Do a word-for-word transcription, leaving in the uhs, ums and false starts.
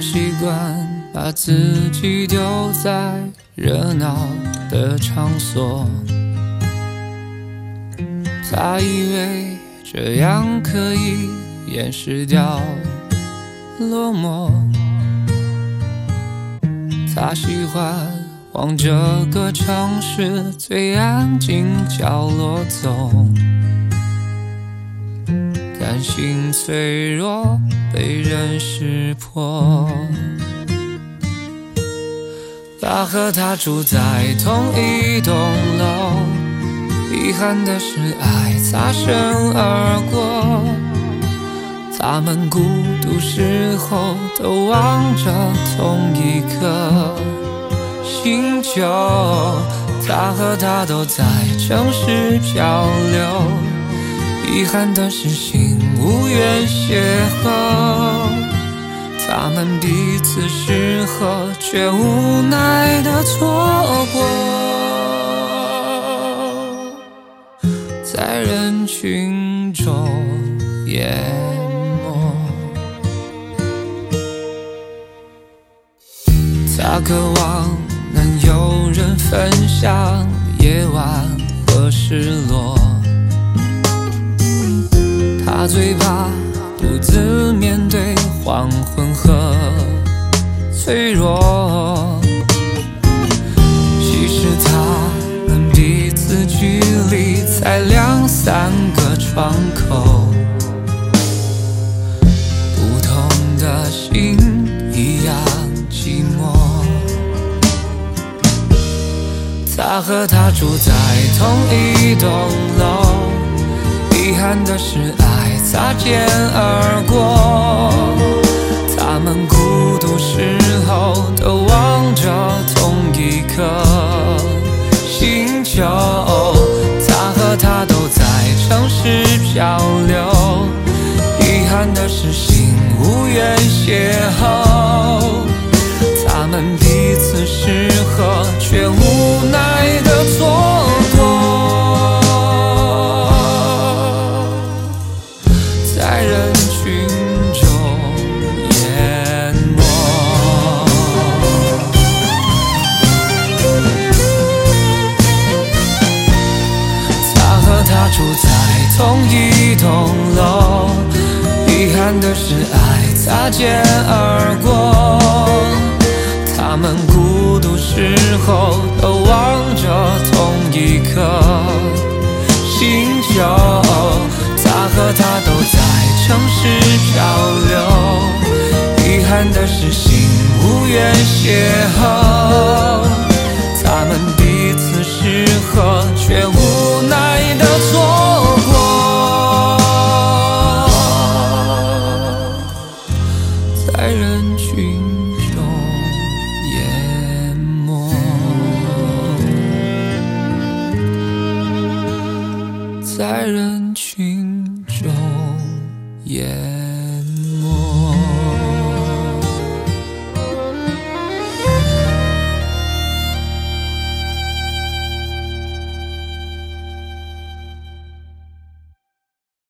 习惯把自己丢在热闹的场所，他以为这样可以掩饰掉落寞。他喜欢往这个城市最安静角落走，担心脆弱被人识破。他和她住在同一栋楼，遗憾的是爱擦身而过，他们孤独时候都望着同一颗星球。他和她都在城市漂流，遗憾的是心无缘邂逅，他们彼此适合，却无奈的错过，在人群中淹没。他渴望能有人分享夜晚和失落，他最怕独自面对黄昏和脆弱。其实他们彼此距离才两三个窗口，不同的心一样寂寞。他和她住在同一栋楼，遗憾的是爱擦肩而过，他们孤独时候都望着同一颗星球。他和她都在城市漂流，遗憾的是心无缘邂逅，他们彼此适合，却无奈的错过，在人群中淹没。他和她住在同一栋楼，遗憾的是爱擦肩而过，他们孤独时候都望着同一颗星球。他和她都在城市漂流，遗憾的是心无缘邂逅，他们彼此适合，却无奈的错过，在人群中淹没，在人群